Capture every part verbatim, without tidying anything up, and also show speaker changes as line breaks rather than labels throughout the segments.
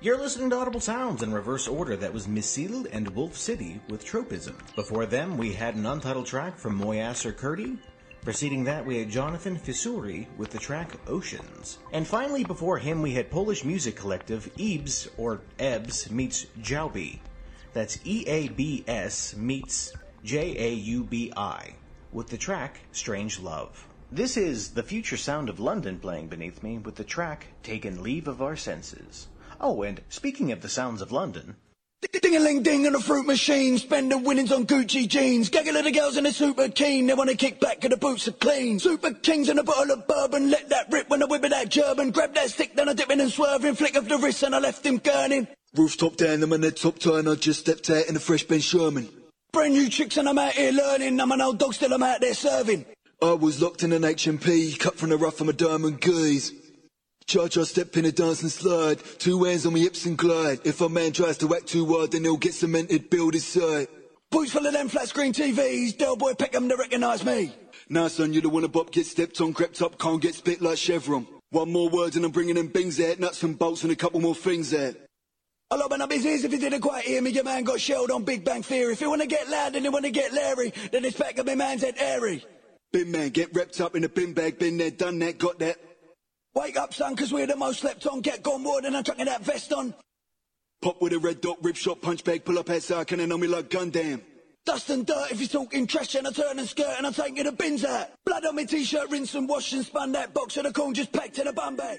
You're listening to Audible Sounds in reverse order. That was Missil and Wolf City with Tropism. Before them, we had an untitled track from Moyasser Kurdi. Preceding that, we had Jonathan Fissuri with the track Oceans. And finally, before him, we had Polish music collective Ebs, or Ebs, meets Jaubi. That's E A B S meets J A U B I, with the track Strange Love. This is the future sound of London playing beneath me with the track Taken Leave of Our Senses. Oh, and speaking of the sounds of London...
Ding-a-ling-ding in a fruit machine, spend the winnings on Gucci jeans, gaggle of the girls and they're super keen, they want to kick back and the boots are clean. Super kings and a bottle of bourbon, let that rip when I whip it that German, grab that stick, then I dip in and swerving, flick of the wrist and I left him gurning.
Rooftop down, I'm on the top turn, I just stepped out in a fresh Ben Sherman.
Brand new tricks and I'm out here learning, I'm an old dog still I'm out there serving.
I was locked in an H M P, cut from the rough of my diamond gaze. Cha-cha step in a dance and slide, two hands on me hips and glide. If a man tries to act too hard, then he'll get cemented, build his side.
Boots full of them flat screen T Vs, Del Boy Peckham to recognise me.
Nah son, you the one a bop, get stepped on, crept up, can't get spit like Chevron. One more word and I'm bringing them bings out, nuts and bolts and a couple more things out.
I'll open up his ears if you didn't quite hear me, your man got shelled on Big Bang Theory. If you want to get loud and you want to get Larry, then it's back of my man's head airy.
Bin man, get wrapped up in a bin bag, been there, done that, got that.
Wake up, son, cause we're the most slept on. Get gone ward and I'm chucking that vest on.
Pop with a red dot, rip shot, punch bag, pull up outside, cannon on me like Gundam.
Dust and dirt if you're talking trash and I turn and skirt and I'm taking the bins out. Blood on my t-shirt, rinse and wash and spun that box of the corn just packed in a bum bag.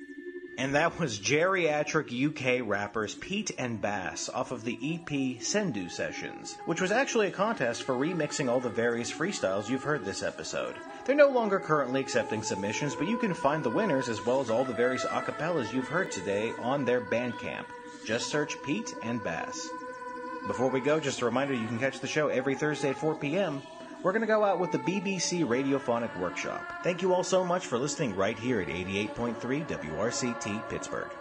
And that was geriatric U K rappers Pete and Bass off of the E P Sendu Sessions, which was actually a contest for remixing all the various freestyles you've heard this episode. They're no longer currently accepting submissions, but you can find the winners as well as all the various acapellas you've heard today on their Bandcamp. Just search Pete and Bass. Before we go, just a reminder you can catch the show every Thursday at four p.m. We're going to go out with the B B C Radiophonic Workshop. Thank you all so much for listening right here at eighty-eight point three W R C T Pittsburgh.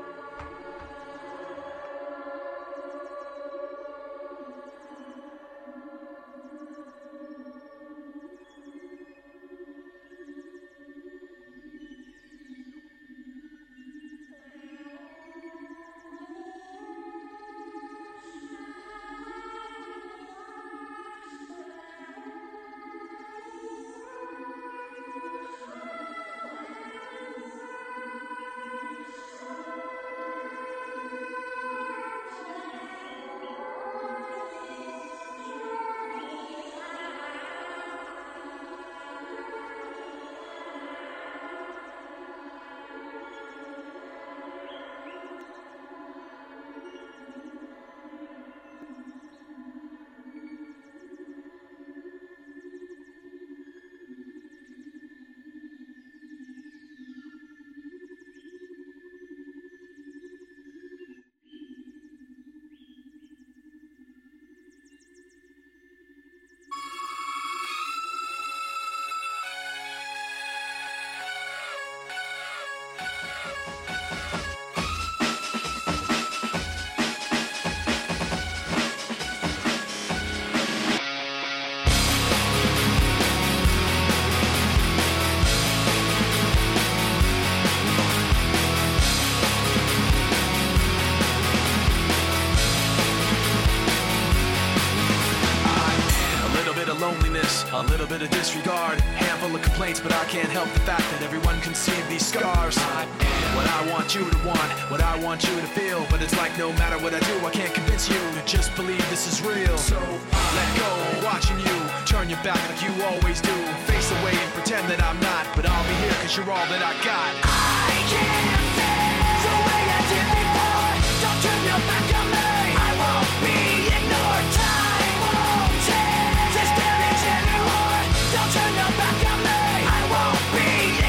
A little bit of disregard, handful of complaints, but I can't help the fact that everyone can see these scars. I am what I want you to want, what I want you to feel, but it's like no matter what I do, I can't convince you to just believe this is real. So let go, watching you turn your back like you always do, face away and pretend that I'm not, but I'll be here cause you're all that I got. I can't feel the way I did before, don't turn your back on me, I won't be ignored, time won't change this damage anymore, don't turn your back on me, I won't be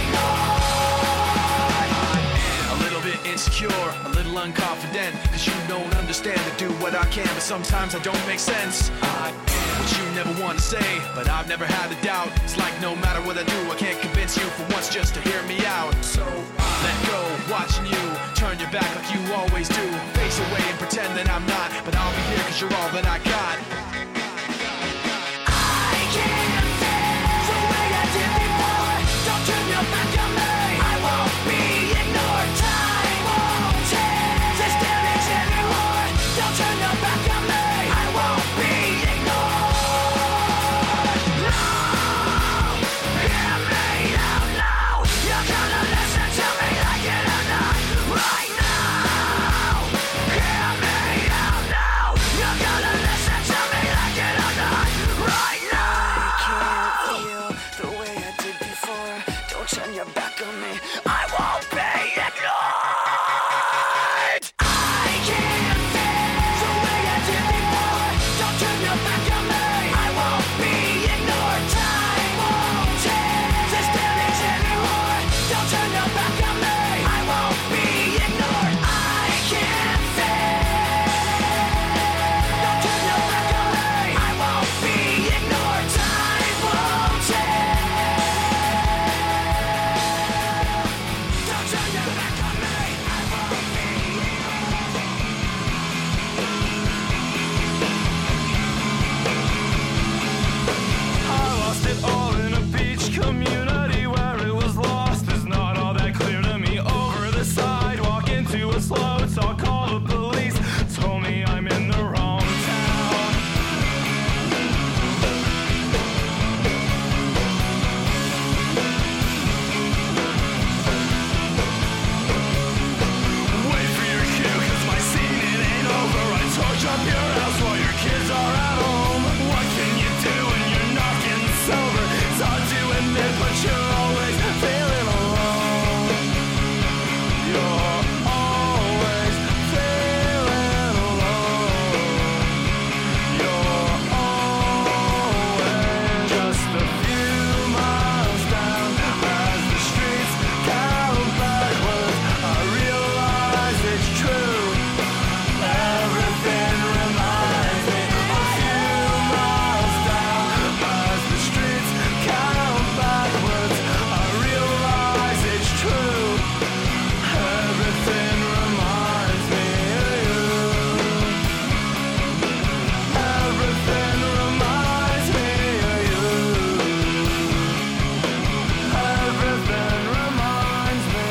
ignored. I'm a little bit insecure, a little unconfident, cause you don't understand to do what I can, but sometimes I don't make sense. I am what you never want to say, but I've never had a doubt. It's like no matter what I do, I can't convince you for once just to hear me out. So let go, watching you turn your back like you always do, face away and pretend that I'm not, but I'll be here cause you're all that I got. I can't feel the way I did before, don't turn your back on me, I won't be ignored, time won't change this day. but you're always feeling alone. You're always feeling alone. You're always just a few miles down as the streets count backwards. I realize it's true. Everything reminds me. A few miles down as the streets count backwards. I realize it's true. Everything reminds me of you. Everything reminds me of you. Everything reminds me.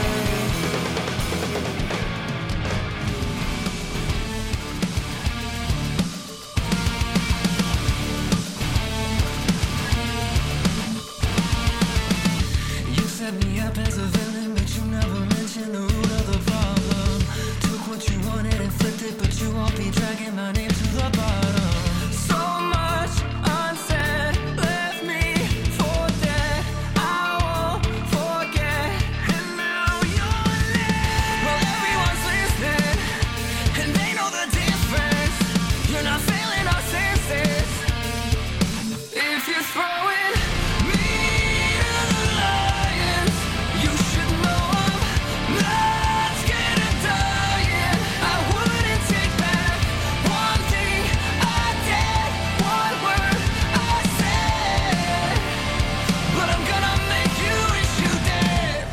You set me up as a villain, but you never mentioned the root of the problem. Took what you wanted and flipped it, but you won't be dragging my name to the bottom. So much unsaid left me for dead. I won't forget, and now you're left. Well, everyone's listening, and they know the difference. You're not failing our senses. If you're throwing me to the lions, you should know I'm not scared of dying. I wouldn't take back one thing I did, one word I said, but I'm gonna make you wish you did.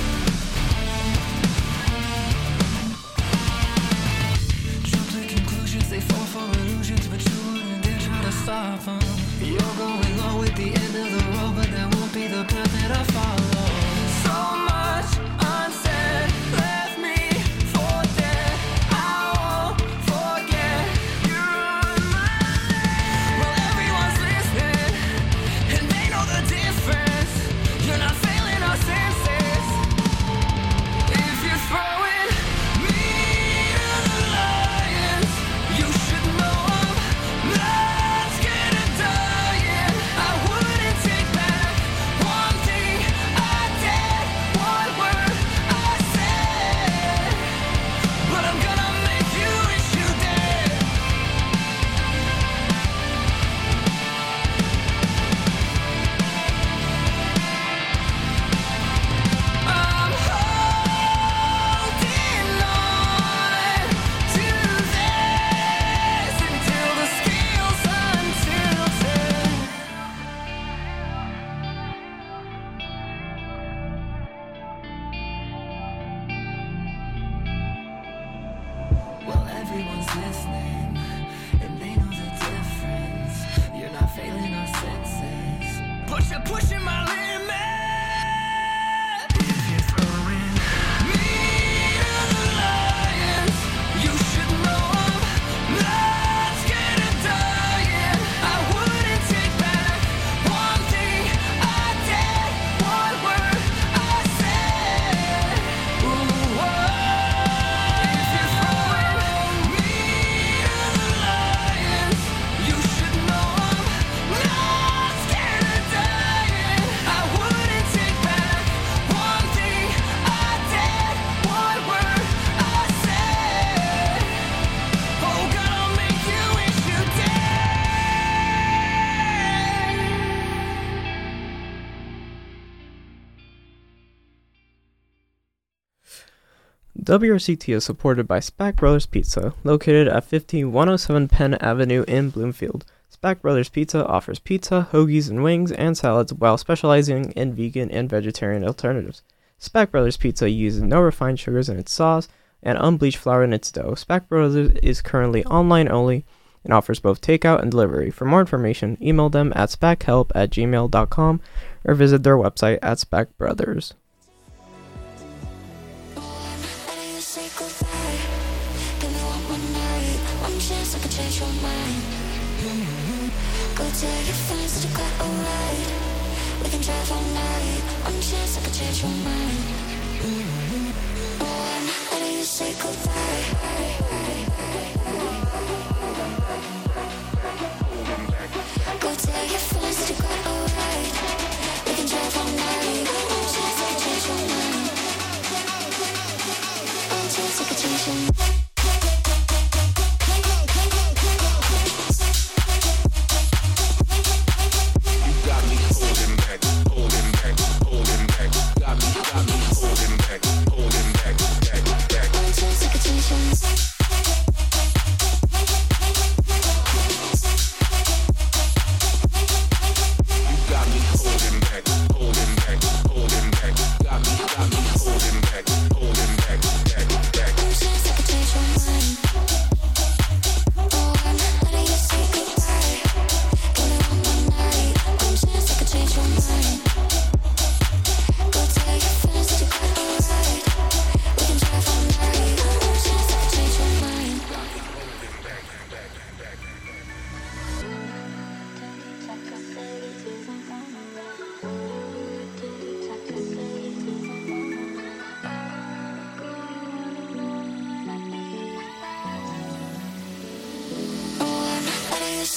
Jump to conclusions, they fall for illusions, but you wouldn't dare try to stop them. You're going low at the end of the road, but that won't be the path that I follow. So much unsaid left me for dead. I won't forget. You're on my list. Well, everyone's listening, and they know the difference. You're not failing our senses. If you're throwing me to the lions, you should know I'm not scared of dying. I wouldn't take back one thing I did, one word I said, but I'm gonna make you wish you did. I'm holding on to this until the scales untilted. Well, everyone's listening, and they know the difference. You're not failing our senses, but you're pushing my limit. If you're throwing me to the lions, you should know I'm not scared of dying. I wouldn't take back one thing I did, one word I said. Ooh, whoa. If you're throwing me to the lions, you should know I'm not scared of dying. I wouldn't take back one thing I did, one word I said. Oh, God, I'll make you wish you did.
W R C T is supported by Spack Brothers Pizza, located at fifteen one oh seven Penn Avenue in Bloomfield. Spack Brothers Pizza offers pizza, hoagies, and wings, and salads while specializing in vegan and vegetarian alternatives. Spack Brothers Pizza uses no refined sugars in its sauce and unbleached flour in its dough. Spack Brothers is currently online only and offers both takeout and delivery. For more information, email them at spackhelp at gmail dot com or visit their website at Spack Brothers.
Go tell your friends that you got alright. We can drive all night. One chance I could change your mind. One, how do you say goodbye? Go tell your friends that you got alright. We can drive all night.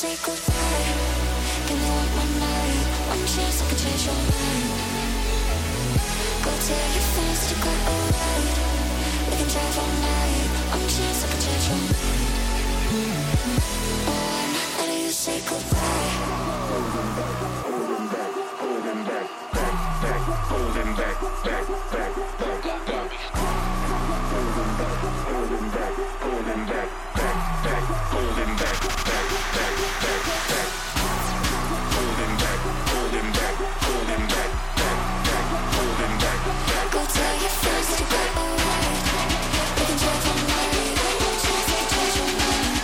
say goodbye? Give me one more night, one chance I could change your mind. Go tell your friends to go alright. We can drive all night, one chance I could change your mind. One, how do you say goodbye? Holding back, holding back, back, back, holding back, back, back, back, back. Holding back, holding back, holding back, back, back, holding back, back, back, back, back. Holding back, holding back, holding back, back, back, holding back, back. Go tell your friends to go alright. We can drive all night. One chance I can change your mind.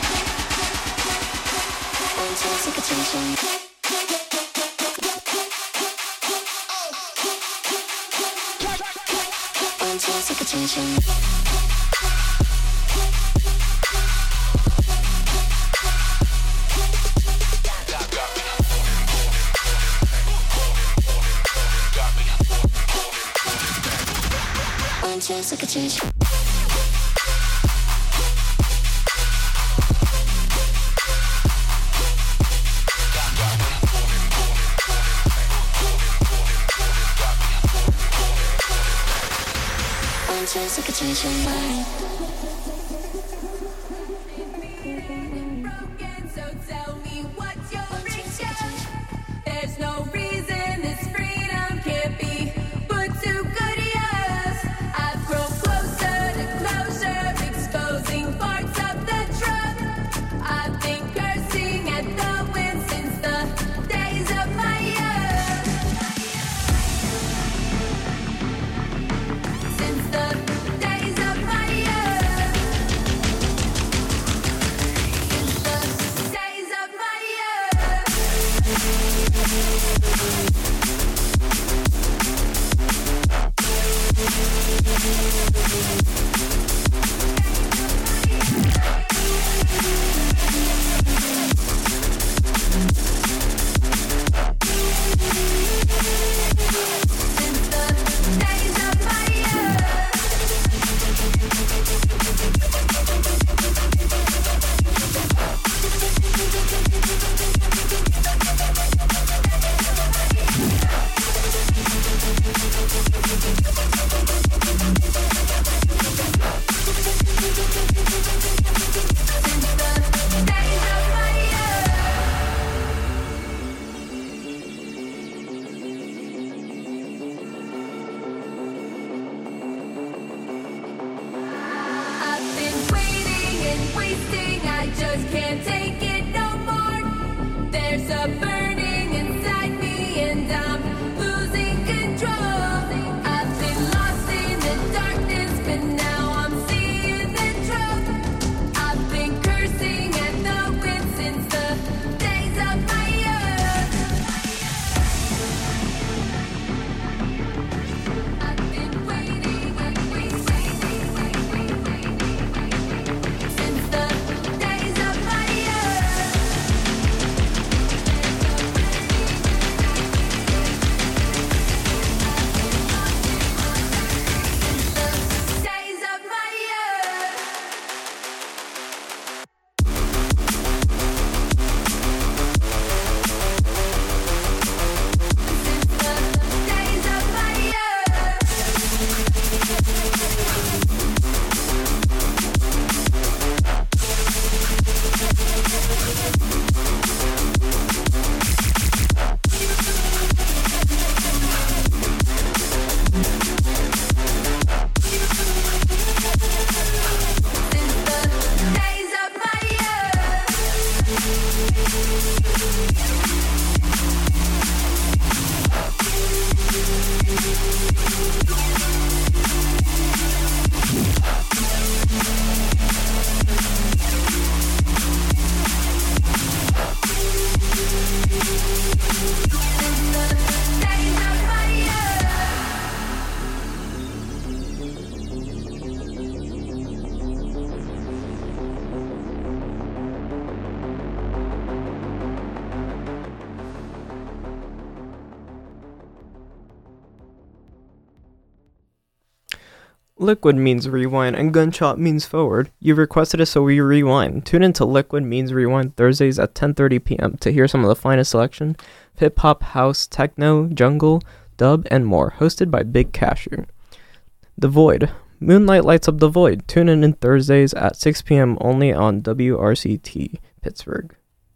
One chance I can change your mind. One chance I can change your mind. One chance I could change. One chance I could change your mind.
Broken, so tell me what's your reason. There's no reason this freedom can't be put to good use. I've grown closer to closure, exposing parts of the truth. I've been cursing at the wind since the days of my youth. Since the days of my youth.
Liquid means rewind, and gunshot means forward. You requested it, so we rewind. Tune in to Liquid Means Rewind Thursdays at ten thirty p.m. to hear some of the finest selection, hip-hop, house, techno, jungle, dub, and more, hosted by Big Cashew. The Void. Moonlight lights up the void. Tune in on Thursdays at six p.m. only on W R C T Pittsburgh.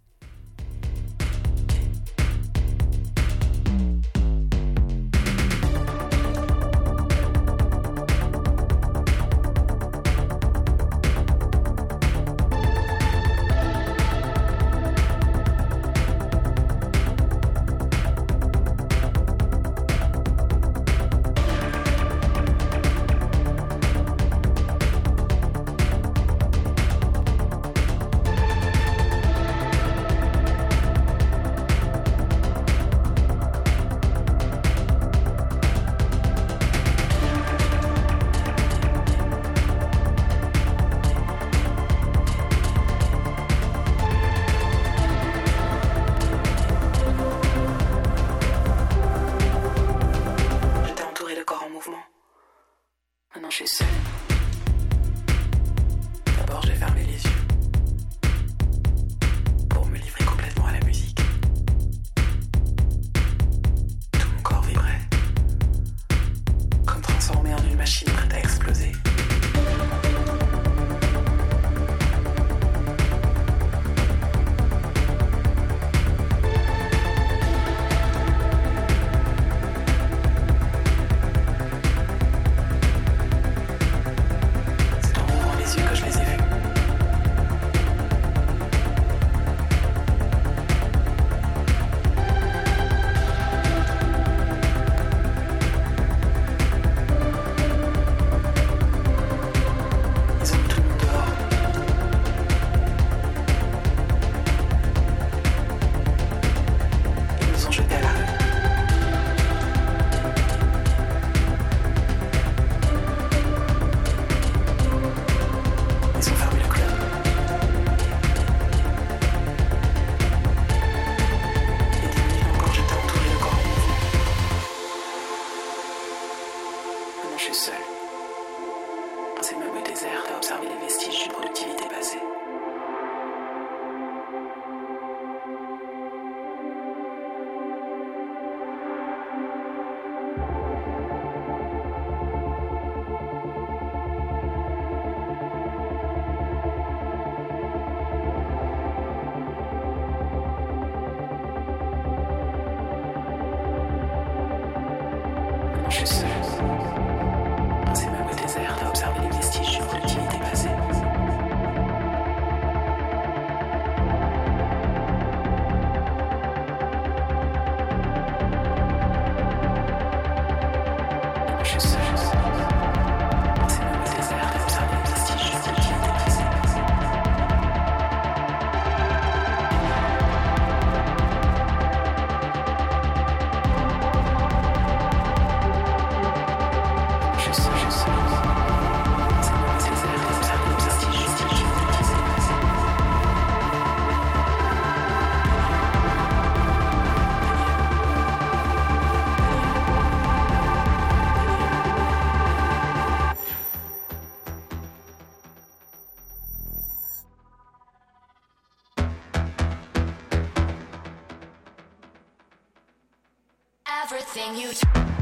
Everything you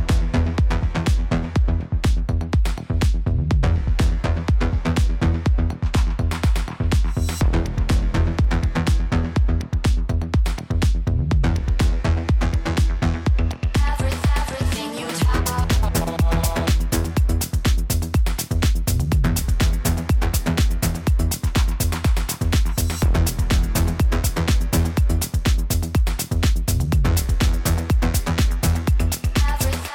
everything you everything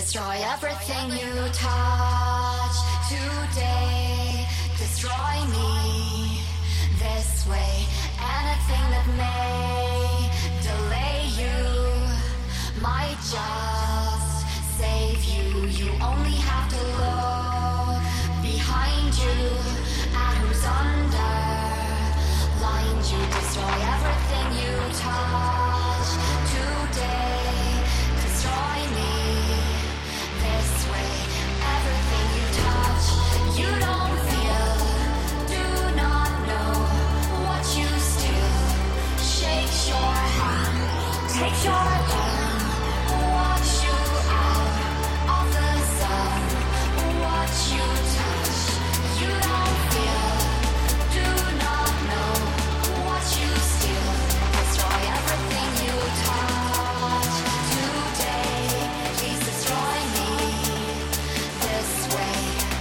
Destroy everything you touch today. Destroy me this way. Anything that may delay you might just save you. You only have to look behind you at who's underlined you. Destroy everything you touch today. Destroy me this way. Everything you touch, you don't feel, do not know what you steal. Shake your hand, take your hand, watch you out of the sun. What you touch, you don't feel, do not know what you steal. Destroy everything you touch today. Please destroy me this way.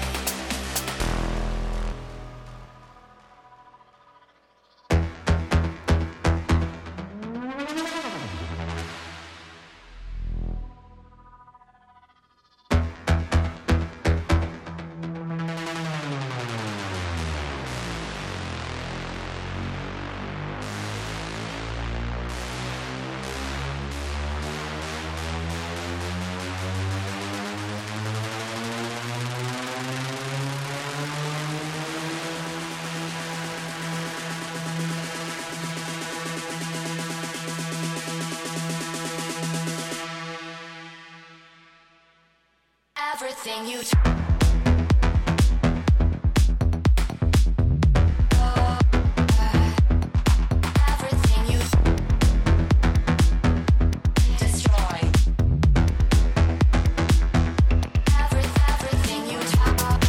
Everything you touch. Everything you destroy. Every, everything you touch.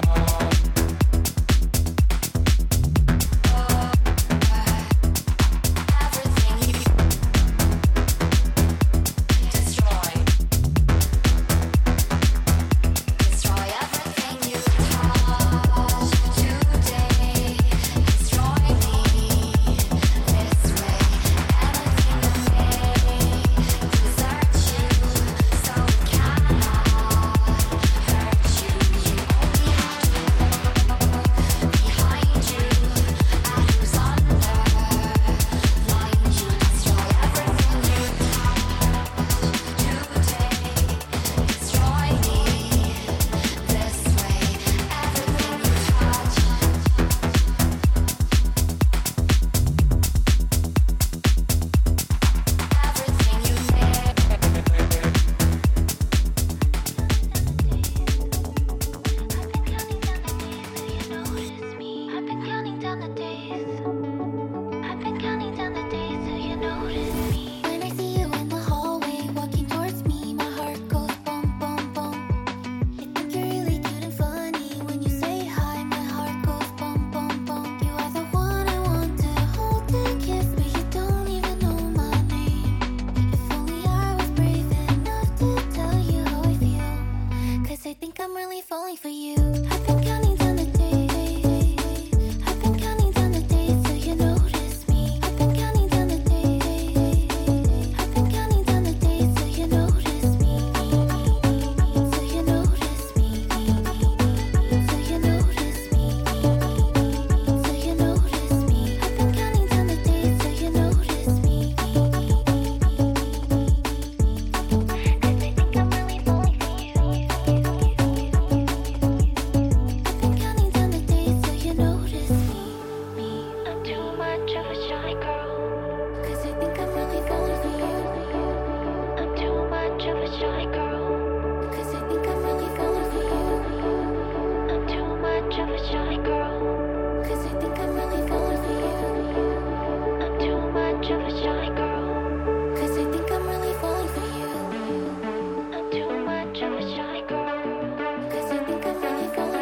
Everything you destroy. Destroy everything you touch today. Destroy me this way. Anything that may desert you, so it cannot hurt you. You only have to look behind you at who's underlined you. Destroy everything you touch today. Destroy me this way. Everything you touch. Everything you make. I've been counting down the days till you notice me. I've been counting down the days till you notice me. When I see you in the hallway walking towards me, my heart goes boom, boom, boom. I think you're really cute and funny. When you say hi, my heart goes boom, boom, boom. You are the one I want to hold and kiss, but you don't even know my name. If only I was brave enough to tell you how I feel, 'cause I think I'm really falling for you. I've been counting down the days. I've been counting down the days till you notice me. I've been counting down the days. I've been counting down the days till you notice me. Till you notice me. Till you notice me. Till you notice me. I've been counting down the days till you notice me. 'Cause I think I'm really falling for you.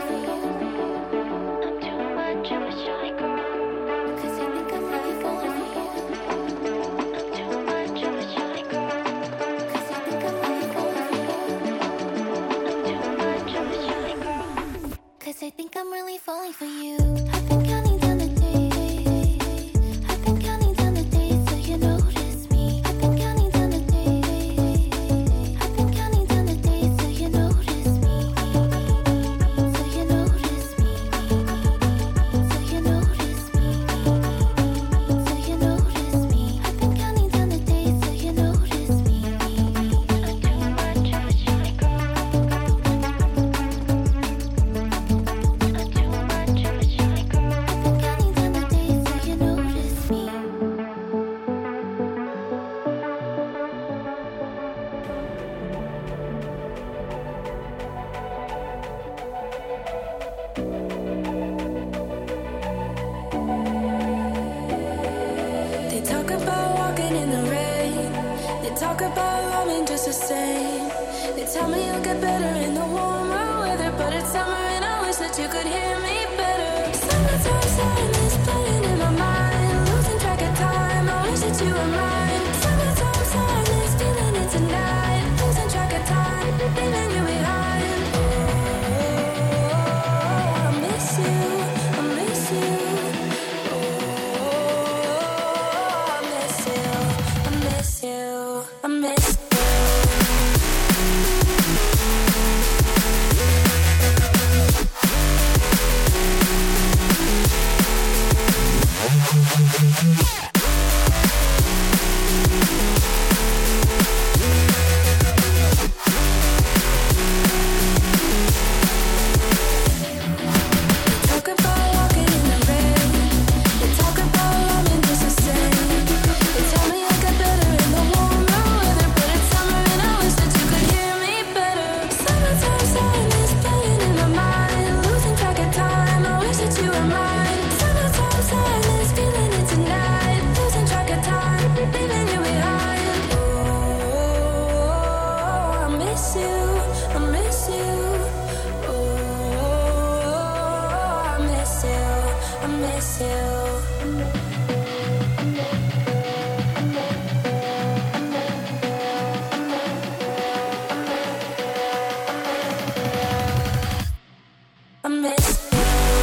Cause I think I'm really falling for you. talk about loving just the same. They tell me you'll get better in the warmer weather, but it's summer and I wish that you could hear me better. Summertime sadness playing in my mind, losing track of time. I wish that you were mine. Summertime sadness, feeling it tonight, losing track of time, leaving you behind. Oh, I miss you, I miss you. Oh, I miss you, I miss you, I miss you. Talk about walking in the rain. They talk about loving just the same. They tell me I'll get better in the warmer weather, but it's summer and I wish that you could hear me better. Summertime sadness playing in my mind, losing track of time. I wish that you were mine. Summertime sadness, feeling it tonight, losing track of time, leaving you behind. Oh, I miss you, I miss you. Oh, I miss you, I miss you. I miss you.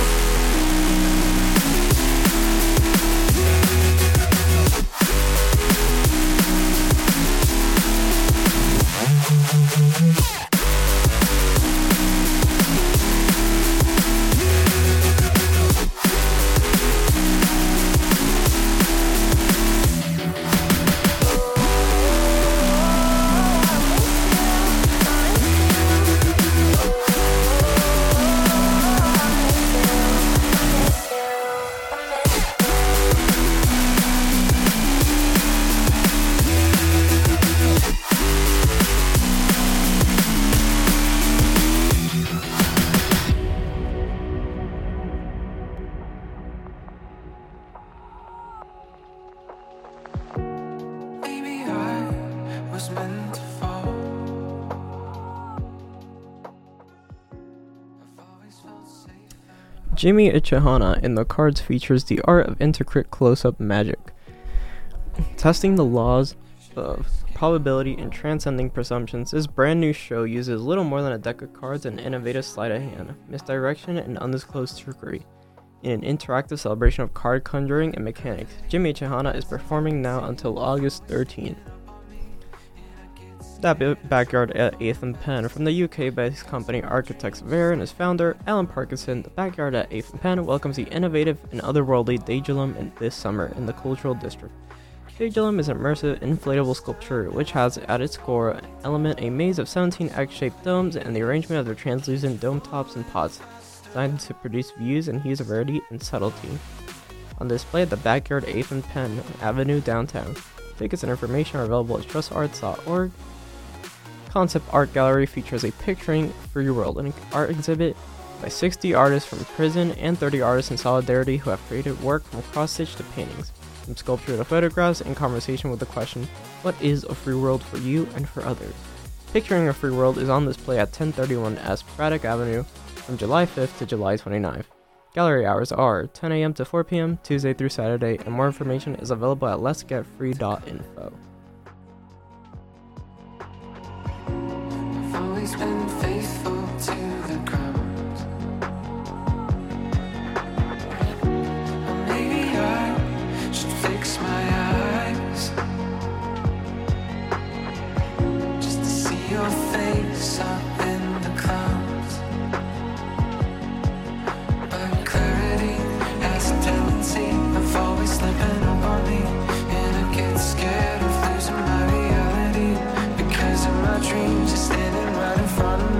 Maybe I was meant to fall. I've always felt safe.
Jimmy Ichihana in the cards features the art of intricate close-up magic, testing the laws of probability and transcending presumptions. This brand new show uses little more than a deck of cards and innovative sleight of hand, misdirection, and undisclosed trickery. In an interactive celebration of card conjuring and mechanics, Jimmy Ichihana is performing now until August thirteenth. That bi- backyard at eighth and Penn from the U K-based company Architects Ver and its founder, Alan Parkinson. The backyard at eighth and Penn welcomes the innovative and otherworldly Daedalum in this summer in the Cultural District. Daedalum is an immersive, inflatable sculpture which has at its core element a maze of seventeen egg-shaped domes and the arrangement of their translucent dome tops and pods, designed to produce views and hues of rarity and subtlety. On display at the backyard eighth and Penn Avenue downtown. Tickets and information are available at trust arts dot org. Concept Art Gallery features a Picturing Free World, an art exhibit by sixty artists from prison and thirty artists in solidarity who have created work from cross-stitch to paintings, from sculpture to photographs, in conversation with the question, what is a free world for you and for others? Picturing a Free World is on display at ten thirty-one S Braddock Avenue from July fifth to July twenty-ninth. Gallery hours are ten a.m. to four p.m. Tuesday through Saturday, and more information is available at lets get free dot info.
I've always been faithful to the ground. Or maybe I should fix my eyes just to see your face up in the clouds. But clarity has a tendency of always slipping up on me, and I get scared of losing my reality because of my dreams are standing right in front of me.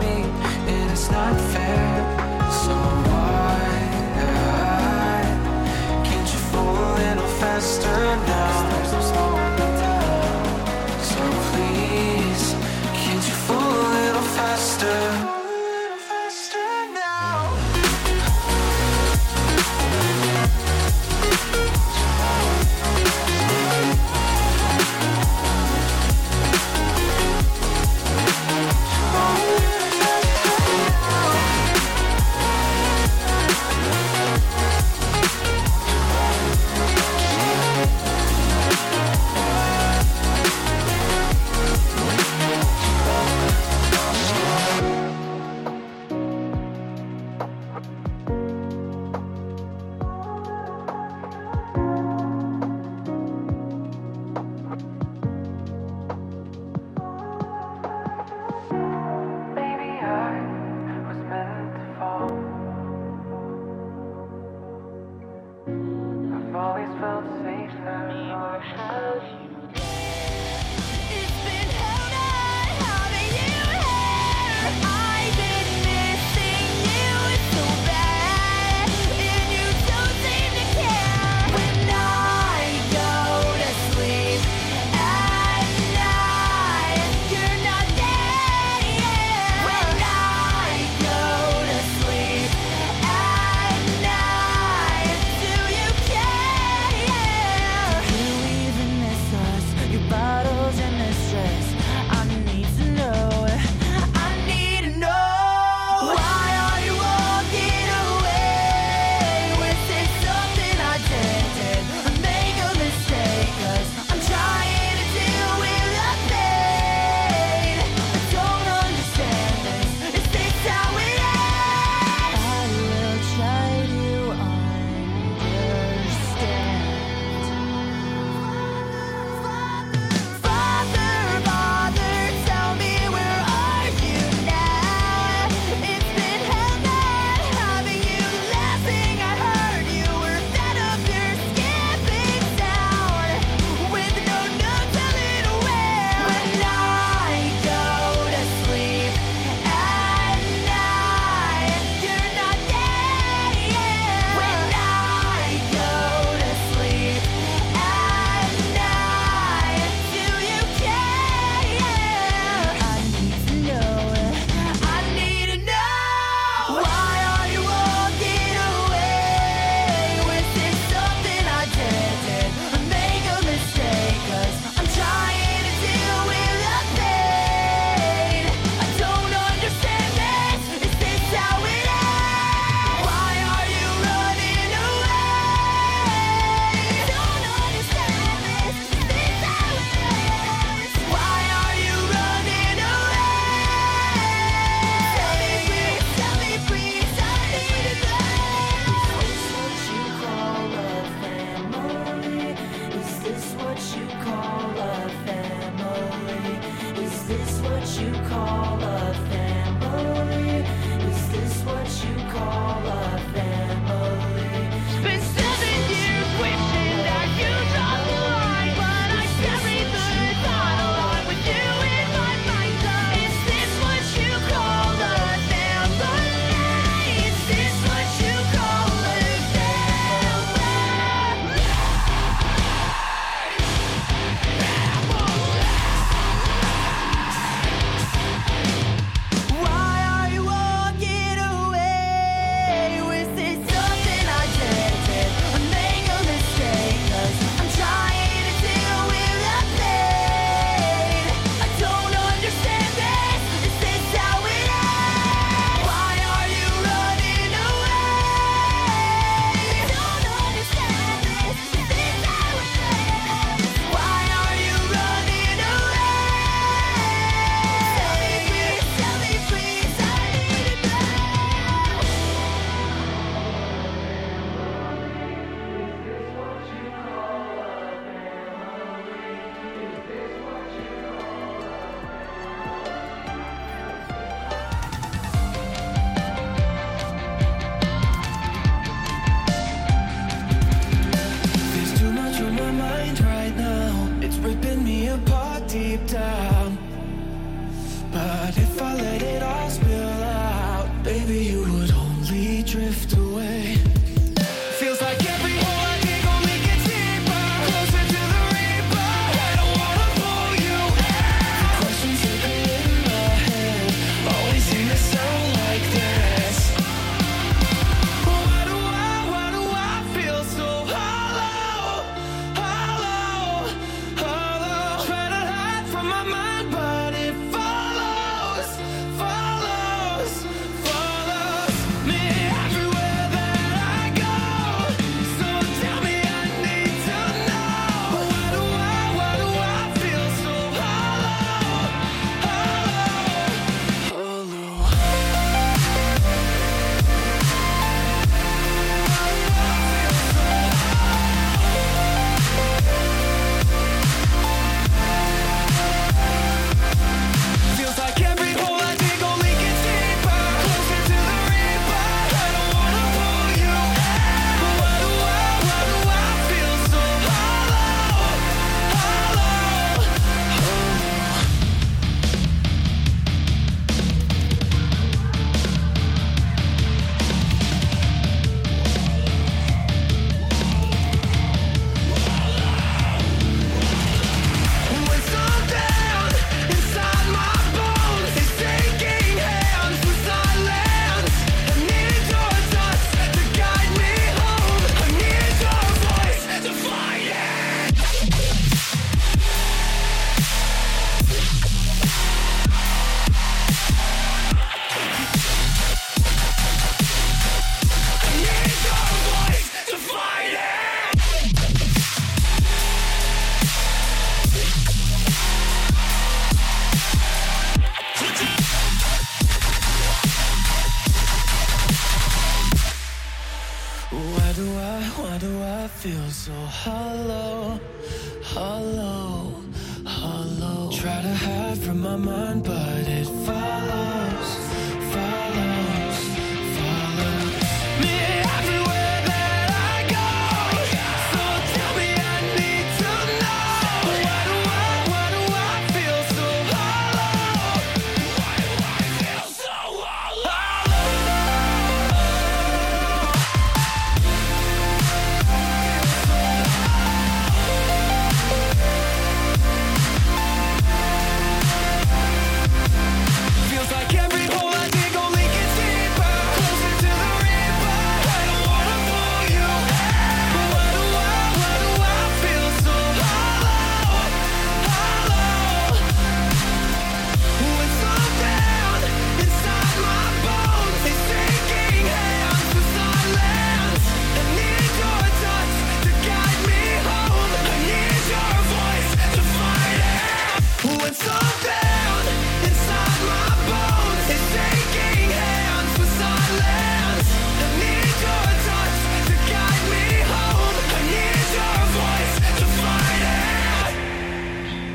hollow, hollow, hollow. Try to hide from my mind, but it follows, follows, follows me everywhere that I go. So tell me, I need to know. Why do I, why do I feel so hollow? Why do I feel so hollow? Feels like every hole I dig only gets deeper, closer to the reaper. I don't wanna fool you, but why do I, why do I feel so hollow, hollow? When I'm down inside my bones, it's taking hands for silence. I need your touch to guide me home. I need your voice to fight it. When I'm down inside my bones, it's taking hands for silence. I need your touch to guide me home. I need your voice to fight it.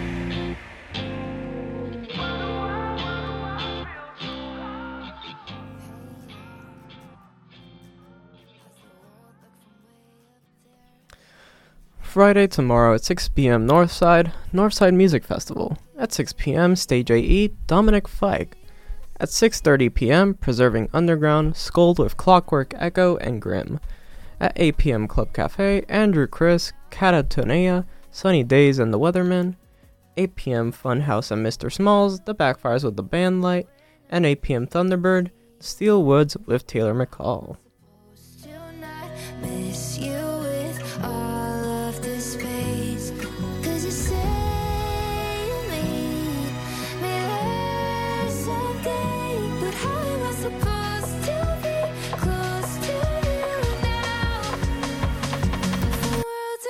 Friday tomorrow at six p.m. Northside, Northside Music Festival. At six p.m. Stage A E, Dominic Fike. At six thirty p.m. Preserving Underground, Scold with Clockwork Echo and Grim. At eight p.m. Club Cafe, Andrew Chris, Catatonia, Sunny Days and the Weathermen. eight p.m. Funhouse and Mister Smalls, The Backfires with the Band Light. And eight p.m. Thunderbird, Steel Woods with Taylor McCall.
Still not miss you with all of the space. Cause you say you need me there someday. But how am I supposed to be close to you now? Worlds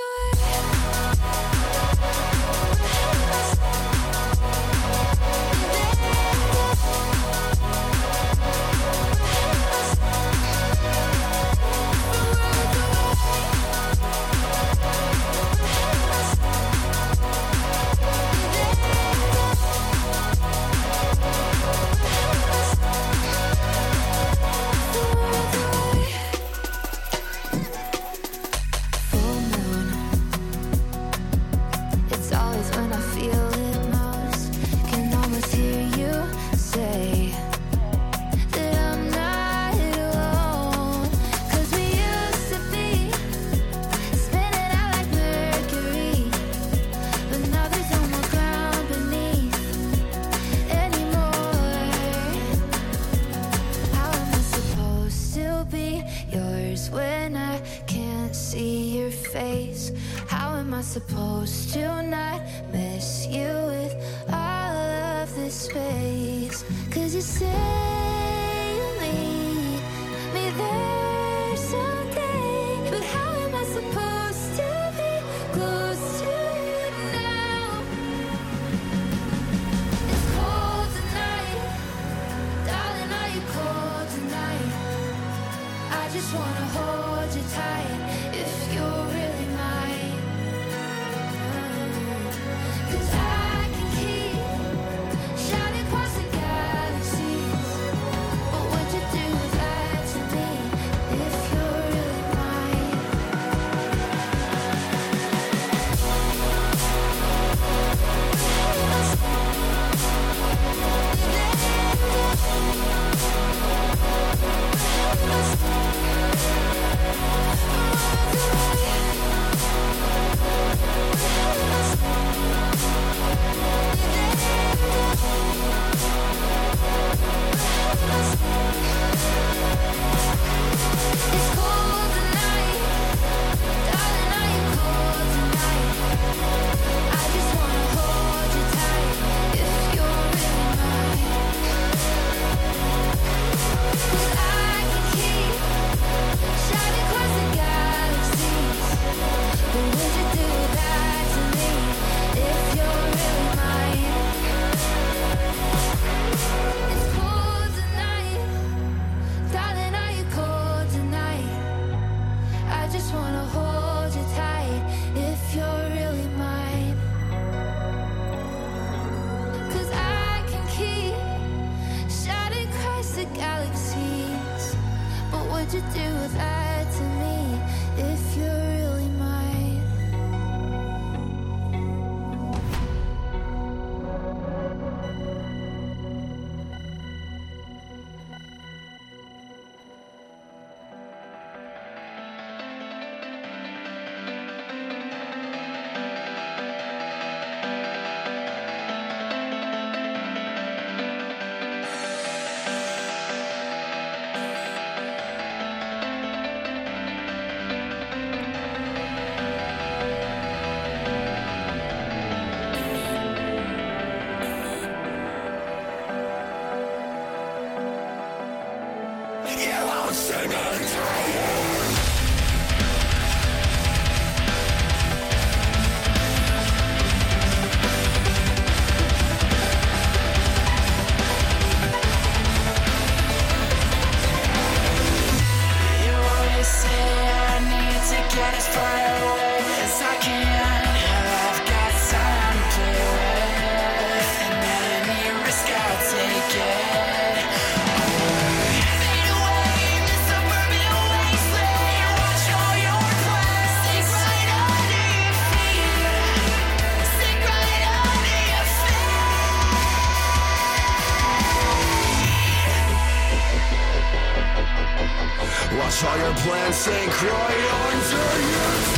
Full moon. It's always when I feel it most. Can almost hear you say that I'm not alone. Cause we used to be spinning out like Mercury. But now there's no more ground beneath anymore. How am I supposed to be yours when I can't see your face? How am I supposed to not miss you with all of this space? Cause you say you need me there someday. But how am I supposed to be close to you now? It's cold tonight, darling, are you cold tonight? I just wanna hold you tight if you're really mine. Cause I can keep shining across the galaxies. But would you do that to me?
voice and cry under your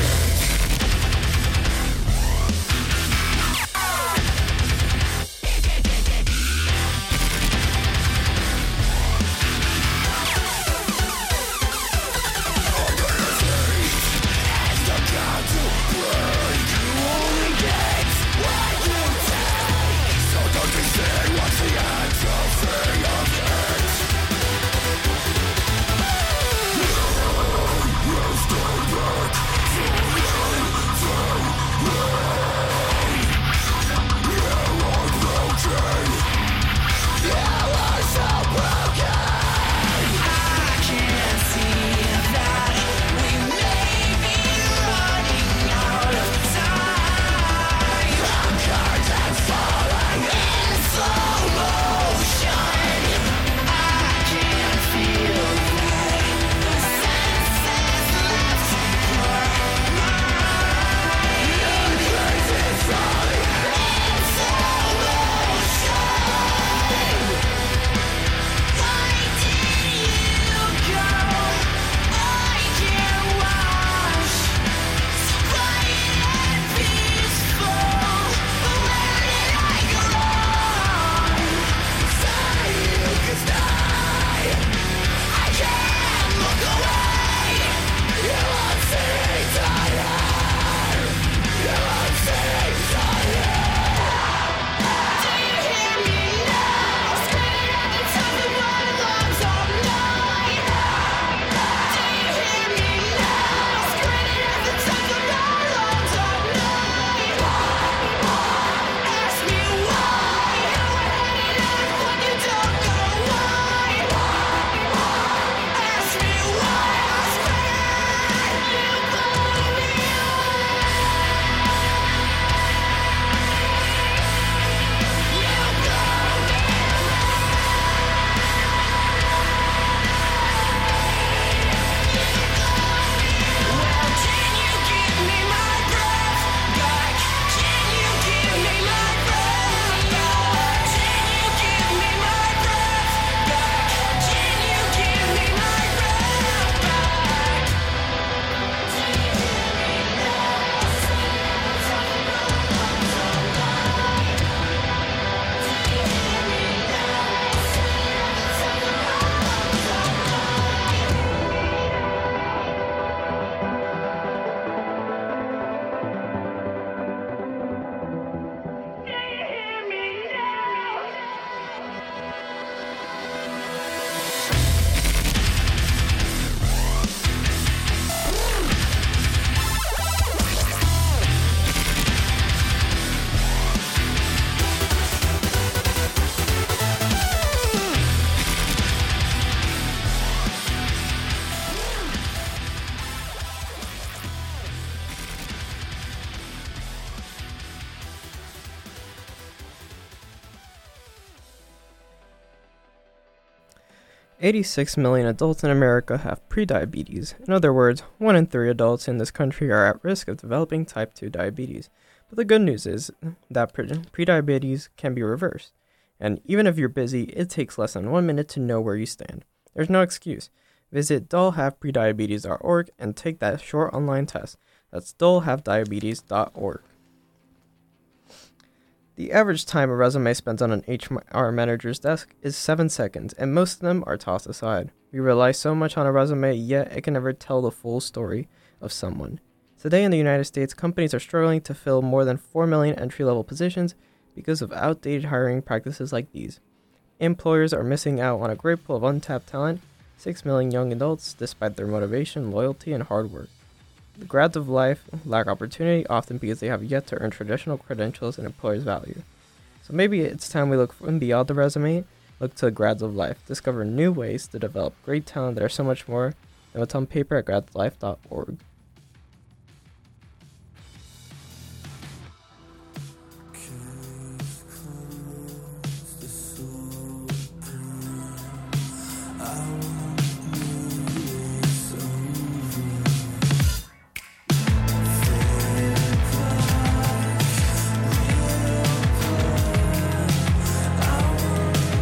eighty-six million adults in America have prediabetes. In other words, one in three adults in this country are at risk of developing type two diabetes. But the good news is that pre- prediabetes can be reversed. And even if you're busy, it takes less than one minute to know where you stand. There's no excuse. Visit dull have prediabetes dot org and take that short online test. That's dull have diabetes dot org. The average time a resume spends on an H R manager's desk is seven seconds, and most of them are tossed aside. We rely so much on a resume, yet it can never tell the full story of someone. Today in the United States, companies are struggling to fill more than four million entry-level positions because of outdated hiring practices like these. Employers are missing out on a great pool of untapped talent, six million young adults, despite their motivation, loyalty, and hard work. The grads of life lack opportunity, often because they have yet to earn traditional credentials and employers' value. So maybe it's time we look beyond the resume, look to grads of life, discover new ways to develop great talent that are so much more than what's on paper at grads of life dot org.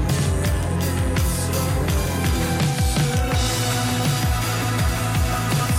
I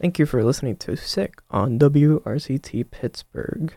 Thank you for listening to Sick on W R C T Pittsburgh.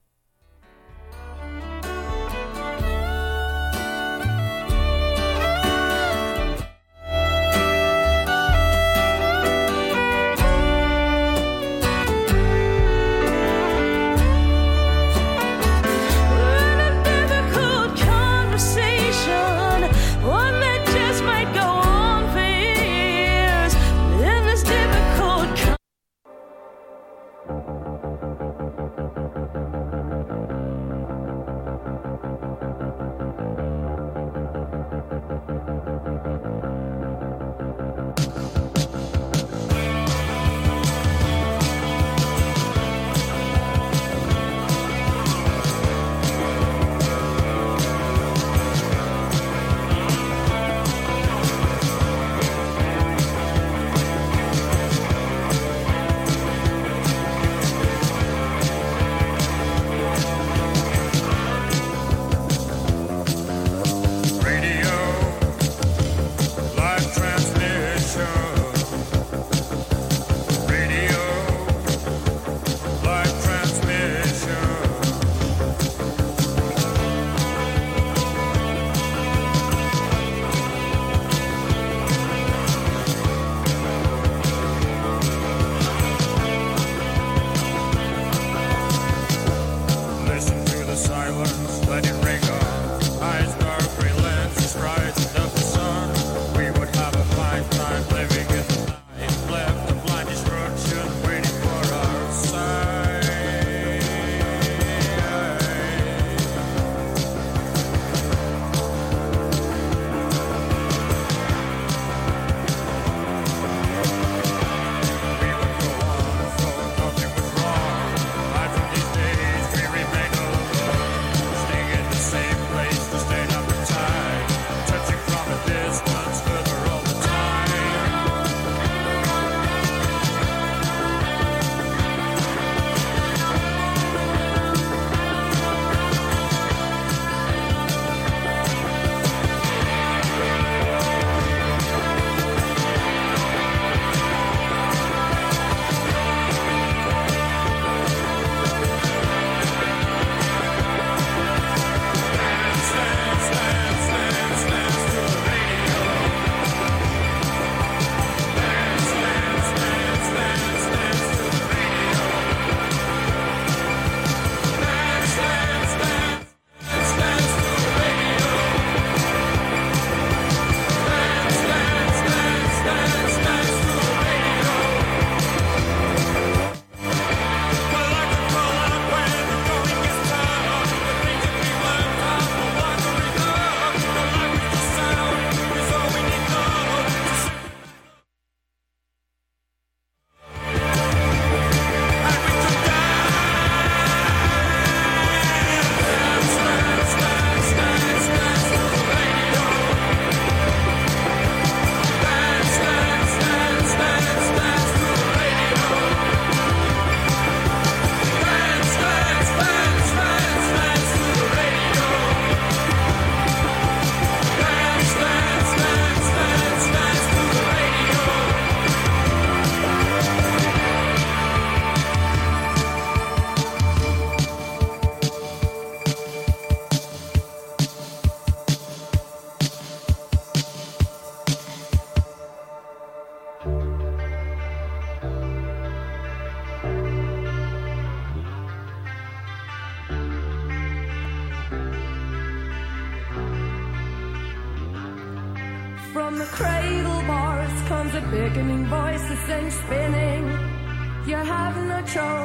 From the cradle bars comes a beckoning voice that sends spinning. You have no choice.